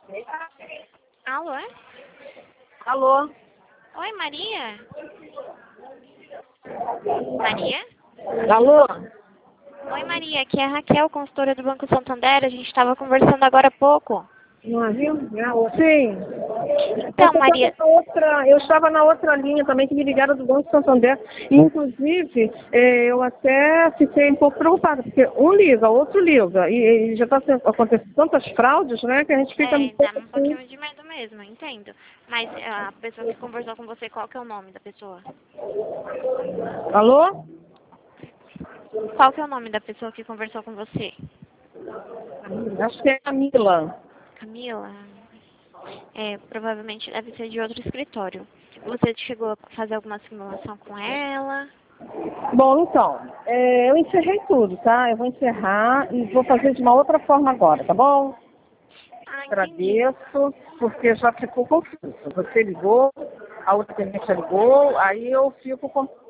Alô? Alô? Oi, Maria? Maria? Alô? Oi, Maria. Aqui é a Raquel, consultora do Banco Santander. A gente estava conversando agora há pouco. Não viu? Sim. Então, Maria... Eu estava na outra linha também, que me ligaram do Banco Santander. Inclusive, eu até fiquei um pouco preocupada, porque um liga, outro liga. E já está acontecendo tantas fraudes, né, que a gente fica um dá pouco um pouquinho de medo mesmo, entendo. Mas a pessoa que conversou com você, qual que é o nome da pessoa? Alô? Qual que é o nome da pessoa que conversou com você? Acho que é Camila. Camila? Provavelmente deve ser de outro escritório. Você chegou a fazer alguma simulação com ela? Bom, então, eu encerrei tudo, tá? Eu vou encerrar e vou fazer de uma outra forma agora, tá bom? Entendi. Agradeço, porque já ficou confuso. Você ligou, a outra cliente ligou, aí eu fico confuso.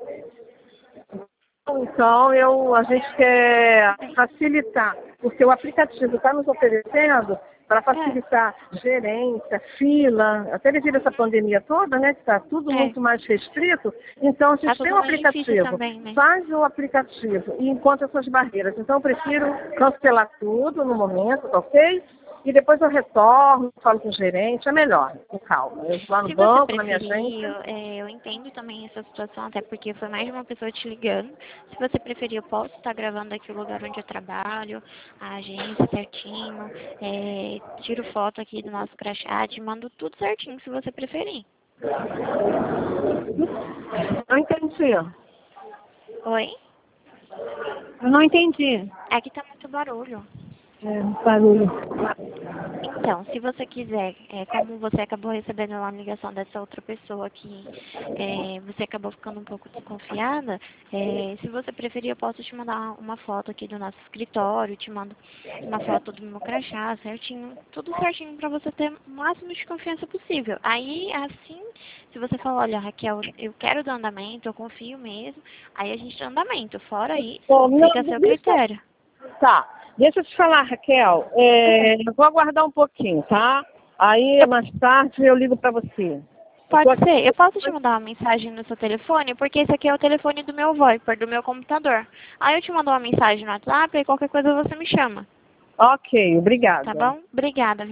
Então, a gente quer facilitar, porque o aplicativo está nos oferecendo para facilitar gerência, fila, até devido a essa pandemia toda, né, que está tudo muito mais restrito, então a Tá gente tem tudo um mais difícil aplicativo, também, né? faz o aplicativo e encontra essas barreiras. Então eu prefiro cancelar tudo no momento, tá ok? E depois eu retorno, falo com o gerente, é melhor, com calma. Eu vou lá no Se você banco, na minha preferir, agência. eu entendo também essa situação, até porque foi mais de uma pessoa te ligando. Se você preferir, eu posso estar gravando aqui o lugar onde eu trabalho, a agência certinho, tiro foto aqui do nosso crachá, te mando tudo certinho, se você preferir. Não entendi. Oi? Eu não entendi. Aqui tá muito barulho. Barulho. Então, se você quiser, como você acabou recebendo uma ligação dessa outra pessoa que você acabou ficando um pouco desconfiada, se você preferir, eu posso te mandar uma foto aqui do nosso escritório, te mando uma foto do meu crachá, certinho, tudo certinho para você ter o máximo de confiança possível. Aí, assim, se você falar, olha, Raquel, eu quero dar andamento, eu confio mesmo, aí a gente dá andamento. Fora isso, Bom, não, fica a seu critério. Tá, deixa eu te falar, Raquel. Eu vou aguardar um pouquinho, tá? Aí, mais tarde, eu ligo para você. Pode ser. Eu posso te mandar uma mensagem no seu telefone, porque esse aqui é o telefone do meu VoIP, do meu computador. Aí eu te mando uma mensagem no WhatsApp e qualquer coisa você me chama. Ok, Tá obrigada. bom? Obrigada.